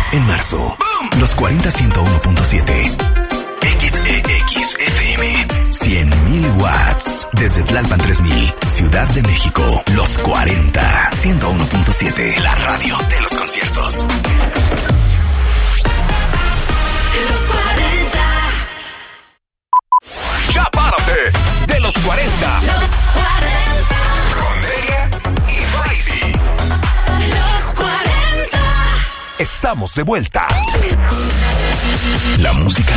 En marzo, los 40 101.7. XEXFM 100.000 watts. Desde Tlalpan 3000, Ciudad de México. Los 40 101.7. La radio de los conciertos. Los 40. Ya párate de los 40. Los 40. Con Delia y Faisy. Los 40. Estamos de vuelta. La música